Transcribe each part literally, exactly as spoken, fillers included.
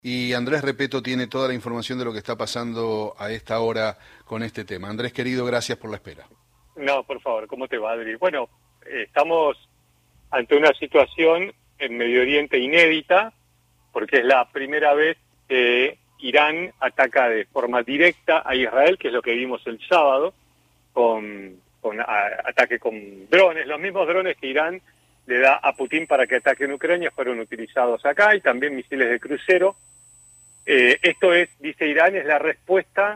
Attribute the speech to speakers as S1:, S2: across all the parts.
S1: Y Andrés Repeto tiene toda la información de lo que está pasando a esta hora con este tema. Andrés, querido, gracias por la espera.
S2: No, por favor, ¿cómo te va, Adri? Bueno, eh, estamos ante una situación en Medio Oriente inédita, porque es la primera vez que Irán ataca de forma directa a Israel, que es lo que vimos el sábado, con, con a, ataque con drones. Los mismos drones que Irán le da a Putin para que ataque en Ucrania fueron utilizados acá, y también misiles de crucero. Eh, esto es, dice Irán, es la respuesta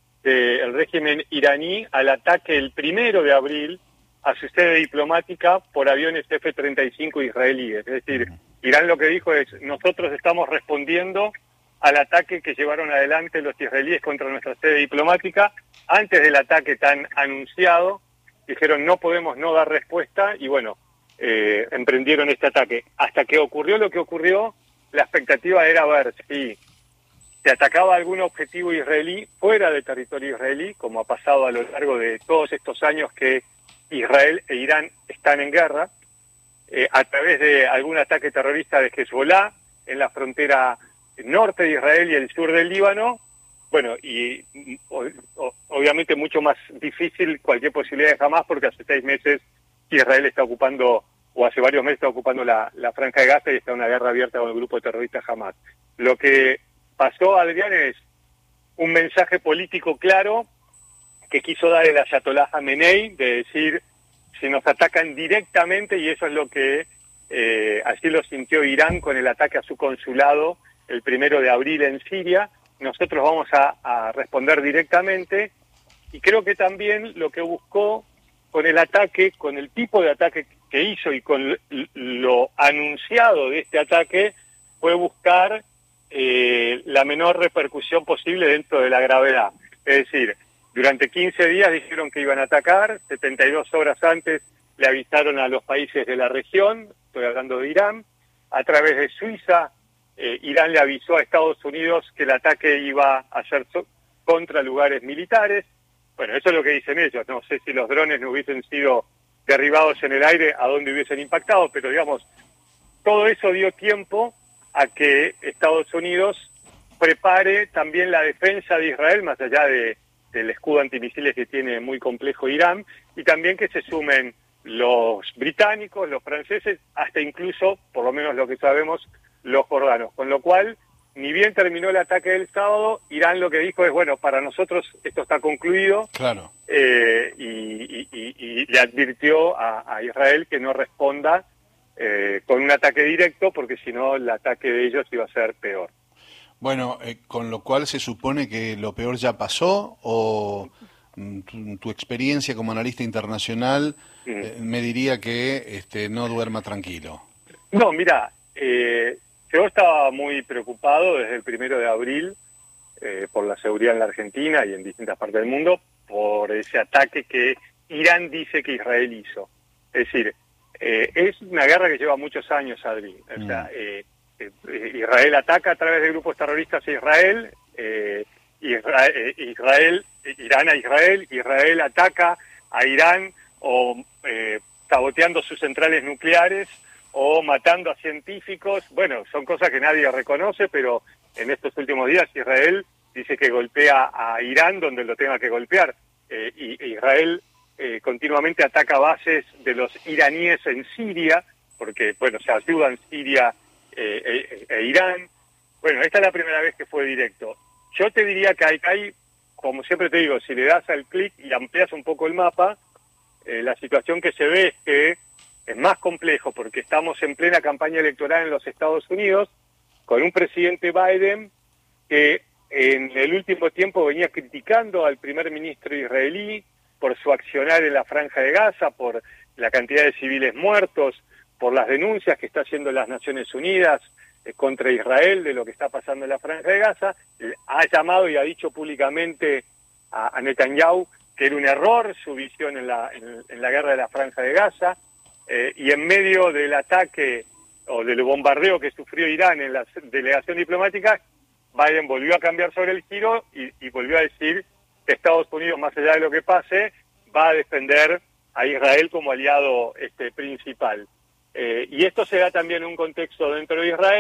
S2: del régimen iraní al ataque el primero de abril a su sede diplomática por aviones F treinta y cinco israelíes. Es decir, Irán lo que dijo es, nosotros estamos respondiendo al ataque que llevaron adelante los israelíes contra nuestra sede diplomática. Antes del ataque tan anunciado, dijeron no podemos no dar respuesta, y bueno, eh, emprendieron este ataque. Hasta que ocurrió lo que ocurrió, la expectativa era ver si se atacaba algún objetivo israelí fuera del territorio israelí, como ha pasado a lo largo de todos estos años que Israel e Irán están en guerra, eh, a través de algún ataque terrorista de Hezbollah en la frontera norte de Israel y el sur del Líbano. Bueno, y o, o, obviamente mucho más difícil cualquier posibilidad de Hamás, porque hace seis meses Israel está ocupando, o hace varios meses está ocupando la, la Franja de Gaza, y está en una guerra abierta con el grupo terrorista Hamás. Lo que pasó, Adrián, es un mensaje político claro que quiso dar el Ayatollah Jamenei, de decir, si nos atacan directamente, y eso es lo que eh, así lo sintió Irán con el ataque a su consulado el primero de abril en Siria, nosotros vamos a, a responder directamente. Y creo que también lo que buscó con el ataque, con el tipo de ataque que hizo y con lo anunciado de este ataque, fue buscar Eh, la menor repercusión posible dentro de la gravedad. Es decir, durante quince días dijeron que iban a atacar, setenta y dos horas antes le avisaron a los países de la región, estoy hablando de Irán, a través de Suiza, eh, Irán le avisó a Estados Unidos que el ataque iba a ser so contra lugares militares. Bueno, eso es lo que dicen ellos. No sé si los drones no hubiesen sido derribados en el aire, a dónde hubiesen impactado, pero digamos, todo eso dio tiempo a que Estados Unidos prepare también la defensa de Israel, más allá de, del escudo antimisiles que tiene muy complejo Irán, y también que se sumen los británicos, los franceses, hasta incluso, por lo menos lo que sabemos, los jordanos. Con lo cual, ni bien terminó el ataque del sábado, Irán lo que dijo es, bueno, para nosotros esto está concluido,
S1: claro.
S2: eh, y, y, y, y le advirtió a, a Israel que no responda Eh, con un ataque directo, porque si no el ataque de ellos iba a ser peor.
S1: Bueno, eh, con lo cual se supone que lo peor ya pasó, o mm, tu, tu experiencia como analista internacional
S2: Mm.
S1: eh, me diría que este, no duerma tranquilo.
S2: No, mira, eh, yo estaba muy preocupado desde el primero de abril eh, por la seguridad en la Argentina y en distintas partes del mundo, por ese ataque que Irán dice que Israel hizo. Es decir, Eh, es una guerra que lleva muchos años, Adri. O sea, eh, eh, Israel ataca a través de grupos terroristas a Israel, eh, Israel, eh, Israel, Irán a Israel, Israel ataca a Irán, o eh, saboteando sus centrales nucleares, o matando a científicos. Bueno, son cosas que nadie reconoce, pero en estos últimos días Israel dice que golpea a Irán donde lo tenga que golpear. Eh, y Israel Eh, continuamente ataca bases de los iraníes en Siria, porque, bueno, se ayudan Siria eh, e, e Irán. Bueno, esta es la primera vez que fue directo. Yo te diría que hay, hay como siempre te digo, si le das al clic y amplias un poco el mapa, eh, la situación que se ve es que es más complejo, porque estamos en plena campaña electoral en los Estados Unidos, con un presidente Biden que en el último tiempo venía criticando al primer ministro israelí por su accionar en la Franja de Gaza, por la cantidad de civiles muertos, por las denuncias que está haciendo las Naciones Unidas eh, contra Israel de lo que está pasando en la Franja de Gaza. Eh, ha llamado y ha dicho públicamente a, a Netanyahu que era un error su visión en la, en, en la guerra de la Franja de Gaza, eh, y en medio del ataque o del bombardeo que sufrió Irán en la delegación diplomática, Biden volvió a cambiar sobre el giro y, y volvió a decir que Estados Unidos, más allá de lo que pase, va a defender a Israel como aliado este, principal. Eh, y esto se da también en un contexto dentro de Israel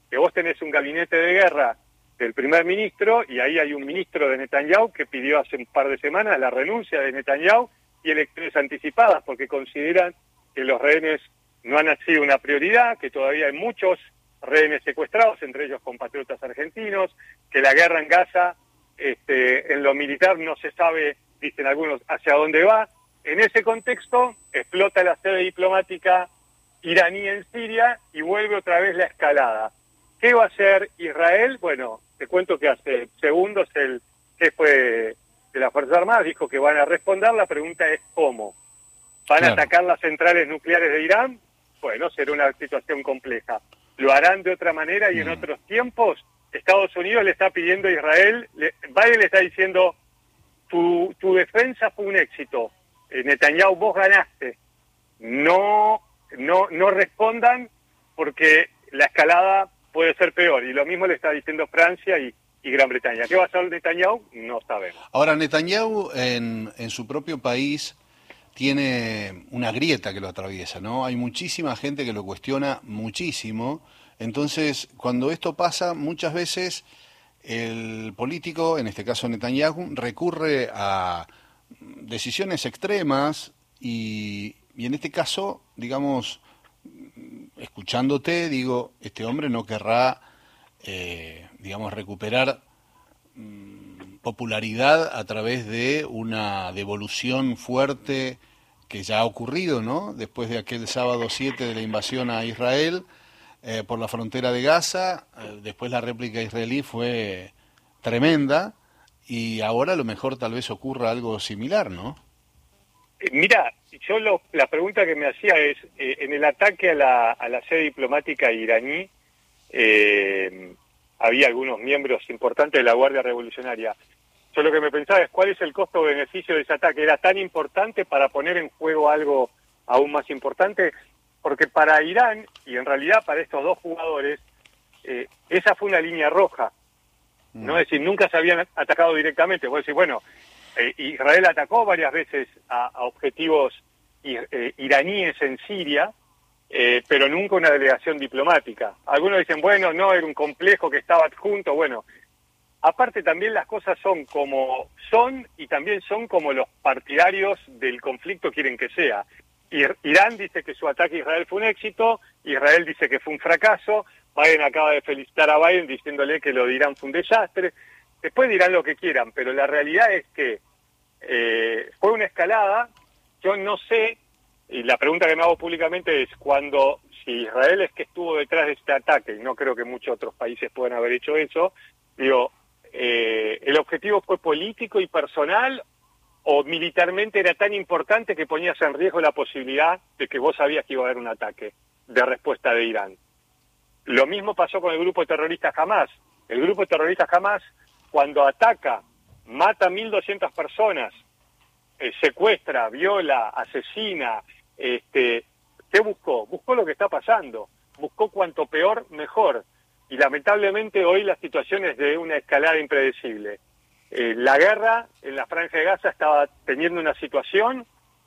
S2: que vos tenés un gabinete de guerra del primer ministro y ahí hay un ministro de Netanyahu que pidió hace un par de semanas la renuncia de Netanyahu y elecciones anticipadas porque consideran que los rehenes no han sido una prioridad, que todavía hay muchos rehenes secuestrados, entre ellos compatriotas argentinos, que la guerra en Gaza, este, en lo militar no se sabe, dicen algunos, hacia dónde va. En ese contexto explota la sede diplomática iraní en Siria y vuelve otra vez la escalada. ¿Qué va a hacer Israel? Bueno, te cuento que hace segundos el jefe de las Fuerzas Armadas dijo que van a responder. La pregunta es ¿cómo? ¿Van
S1: Claro.
S2: a atacar las centrales nucleares de Irán? Bueno, será una situación compleja. ¿Lo harán de otra manera y en
S1: Mm.
S2: otros tiempos? Estados Unidos le está pidiendo a Israel, le, Biden le está diciendo, tu, tu defensa fue un éxito, eh, Netanyahu, vos ganaste. No, no, no respondan porque la escalada puede ser peor. Y lo mismo le está diciendo Francia y, y Gran Bretaña. ¿Qué va a hacer Netanyahu? No sabemos.
S1: Ahora, Netanyahu en, en su propio país tiene una grieta que lo atraviesa, ¿no? Hay muchísima gente que lo cuestiona muchísimo. Entonces, cuando esto pasa, muchas veces el político, en este caso Netanyahu, recurre a decisiones extremas y, y en este caso, digamos, escuchándote, digo, este hombre no querrá, eh, digamos, recuperar mm, popularidad a través de una devolución fuerte que ya ha ocurrido, ¿no? Después de aquel sábado siete de la invasión a Israel eh, por la frontera de Gaza, eh, después la réplica israelí fue tremenda y ahora a lo mejor tal vez ocurra algo similar, ¿no?
S2: Eh, mira, yo lo, la pregunta que me hacía es, eh, en el ataque a la, a la sede diplomática iraní, eh, había algunos miembros importantes de la Guardia Revolucionaria. Yo lo que me pensaba es cuál es el costo-beneficio de ese ataque. ¿Era tan importante para poner en juego algo aún más importante? Porque para Irán, y en realidad para estos dos jugadores, eh, esa fue una línea roja. ¿No? Es decir, nunca se habían atacado directamente. Vos decís, bueno, eh, Israel atacó varias veces a, a objetivos ir, eh, iraníes en Siria, eh, pero nunca una delegación diplomática. Algunos dicen, bueno, no, era un complejo que estaba adjunto. Bueno, aparte también las cosas son como son y también son como los partidarios del conflicto quieren que sea. Ir, Irán dice que su ataque a Israel fue un éxito, Israel dice que fue un fracaso, Biden acaba de felicitar a Biden diciéndole que lo de Irán fue un desastre. Después dirán lo que quieran, pero la realidad es que eh, fue una escalada. Yo no sé, y la pregunta que me hago públicamente es cuando, si Israel es que estuvo detrás de este ataque, y no creo que muchos otros países puedan haber hecho eso, digo, eh, ¿el objetivo fue político y personal o militarmente era tan importante que ponías en riesgo la posibilidad de que vos sabías que iba a haber un ataque de respuesta de Irán? Lo mismo pasó con el grupo terrorista Hamas. El grupo terrorista Hamas, cuando ataca, mata a mil doscientas personas, eh, secuestra, viola, asesina, este, ¿qué buscó? Buscó lo que está pasando. Buscó cuanto peor, mejor. Y lamentablemente hoy la situación es de una escalada impredecible. Eh, la guerra en la Franja de Gaza estaba teniendo una situación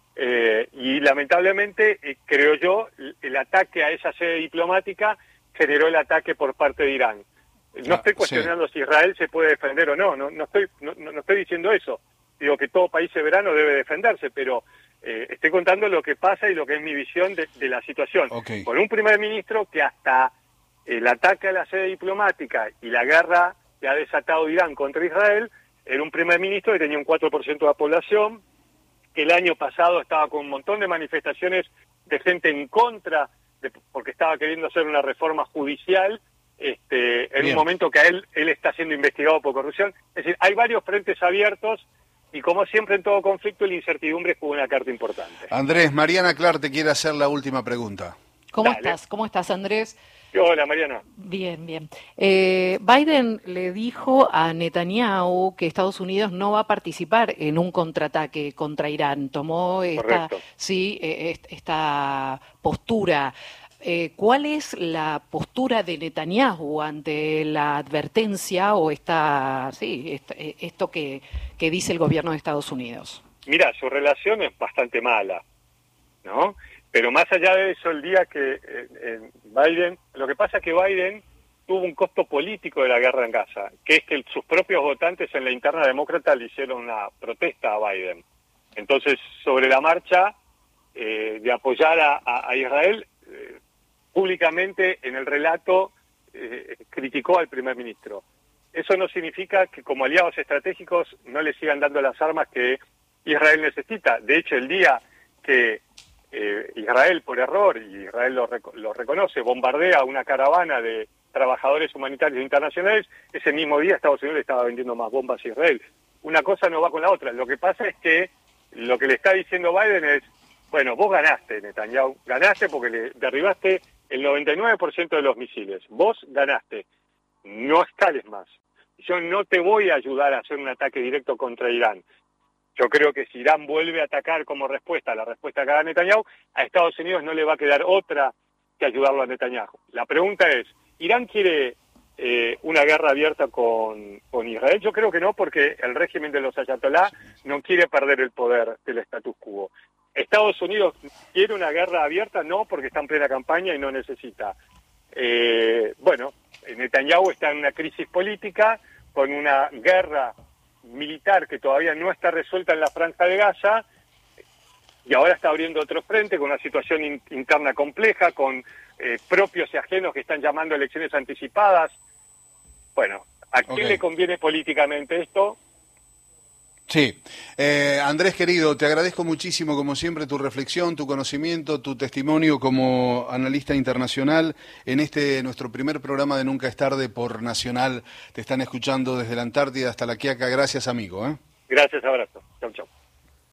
S2: eh, y lamentablemente, eh, creo yo, el, el ataque a esa sede diplomática generó el ataque por parte de Irán. No
S1: Ah,
S2: estoy cuestionando
S1: sí.
S2: si Israel se puede defender o no, no, no estoy no, no estoy diciendo eso. Digo que todo país soberano debe defenderse, pero eh, estoy contando lo que pasa y lo que es mi visión de, de la situación.
S1: Okay.
S2: Con un primer ministro que hasta el ataque a la sede diplomática y la guerra que ha desatado Irán contra Israel, era un primer ministro que tenía un cuatro por ciento de la población, que el año pasado estaba con un montón de manifestaciones de gente en contra, de, porque estaba queriendo hacer una reforma judicial, este, en
S1: Bien.
S2: un momento que a él, él está siendo investigado por corrupción. Es decir, hay varios frentes abiertos y como siempre en todo conflicto la incertidumbre juega una carta importante.
S1: Andrés, Mariana Clark te quiere hacer la última pregunta.
S3: ¿Cómo
S2: Dale.
S3: estás? ¿Cómo estás, Andrés?
S2: Hola, Mariana.
S3: Bien, bien. Eh, Biden le dijo a Netanyahu que Estados Unidos no va a participar en un contraataque contra Irán. Tomó esta,
S2: Correcto.
S3: sí, eh, est- esta postura. Eh, ¿Cuál es la postura de Netanyahu ante la advertencia o esta, sí, esta- eh, esto que, que dice el gobierno de Estados Unidos?
S2: Mira, su relación es bastante mala, ¿no? Pero más allá de eso, el día que eh, eh, Biden, lo que pasa es que Biden tuvo un costo político de la guerra en Gaza, que es que sus propios votantes en la interna demócrata le hicieron una protesta a Biden. Entonces, sobre la marcha eh, de apoyar a, a, a Israel, eh, públicamente en el relato eh, criticó al primer ministro. Eso no significa que como aliados estratégicos no le sigan dando las armas que Israel necesita. De hecho, el día que eh, Israel, por error, y Israel lo, rec lo reconoce, bombardea una caravana de trabajadores humanitarios internacionales, ese mismo día Estados Unidos le estaba vendiendo más bombas a Israel. Una cosa no va con la otra. Lo que pasa es que lo que le está diciendo Biden es, bueno, vos ganaste, Netanyahu, ganaste porque le derribaste el noventa y nueve por ciento de los misiles. Vos ganaste, no escales más. Yo no te voy a ayudar a hacer un ataque directo contra Irán. Yo creo que si Irán vuelve a atacar como respuesta a la respuesta que haga Netanyahu, a Estados Unidos no le va a quedar otra que ayudarlo a Netanyahu. La pregunta es, ¿Irán quiere eh, una guerra abierta con, con Israel? Yo creo que no, porque el régimen de los ayatolá no quiere perder el poder del status quo. ¿Estados Unidos quiere una guerra abierta? No, porque está en plena campaña y no necesita. Eh, bueno, Netanyahu está en una crisis política, con una guerra militar que todavía no está resuelta en la Franja de Gaza, y ahora está abriendo otro frente con una situación in interna compleja, con eh, propios y ajenos que están llamando a elecciones anticipadas. Bueno, ¿a quién okay. le conviene políticamente esto?
S1: Sí. Eh, Andrés, querido, te agradezco muchísimo, como siempre, tu reflexión, tu conocimiento, tu testimonio como analista internacional. En este, nuestro primer programa de Nunca es Tarde por Nacional, te están escuchando desde la Antártida hasta la Quiaca. Gracias, amigo. ¿eh?
S2: Gracias, abrazo. Chau, chau.